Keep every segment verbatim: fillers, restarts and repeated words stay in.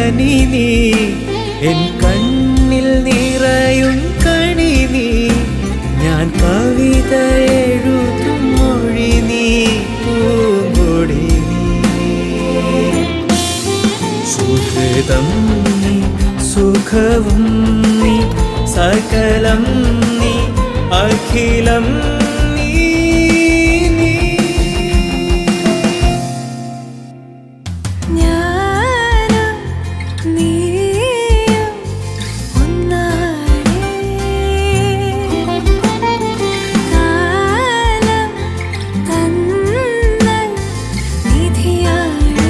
കനി നീ, എൻ കണ്ണിൽ നിറയും കണി നീ, ഞാൻ കവിത എഴുതും മൊഴി നീ, പൂങ്കൊടി നീ. സുഹൃതം നീ, സുഖവും നീ, സകലം നീ, അഖിലം നീ, നീ. ഞാനും നീയും ഒന്നാണേ, കാലം തന്ന നിധിയാണേ.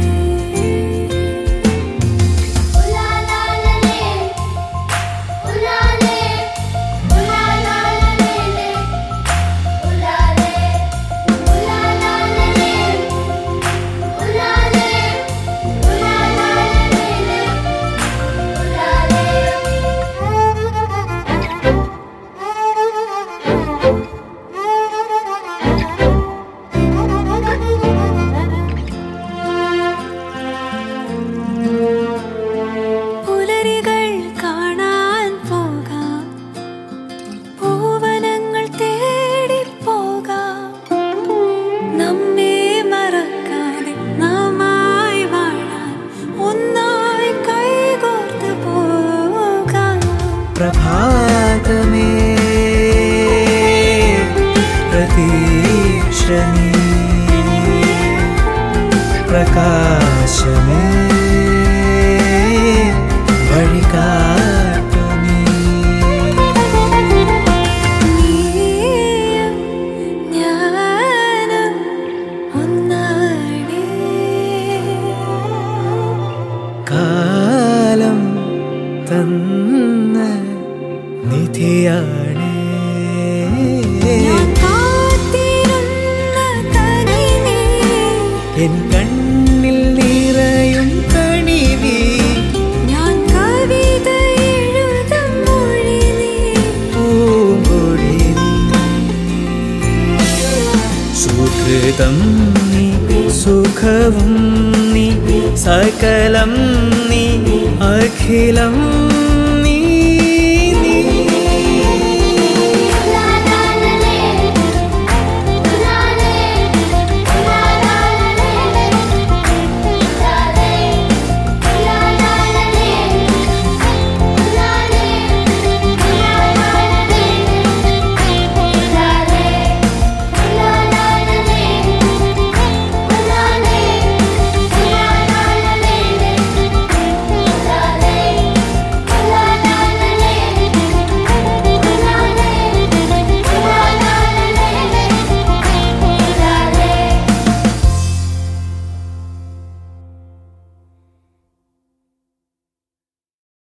പുലരികൾ കാണാൻ പോകാം, പൂവനങ്ങൾ തേടിപ്പോകാം, നമ്മെ മറക്കാതെ നാമായി വാഴാൻ ഒന്നായി കൈകോർത്ത് പോകാം. പ്രഭാതമേ പ്രതീക്ഷ നീ, പ്രകാശമേ വഴികാട്ടു നീ. നീയും ഞാനും ഒന്നാണേ, കാലം തന്ന നിധിയാണേ. ഞാൻ കാത്തിരുന്ന കനി നീ, എൻ കണ്ണിൽ നിറയും കണി നീ, ഞാൻ കവിത എഴുതും മൊഴി നീ, പൂങ്കൊടി നീ. സുഹൃതം നീ, സുഖവും നീ, സകലം നീ, അഖിലം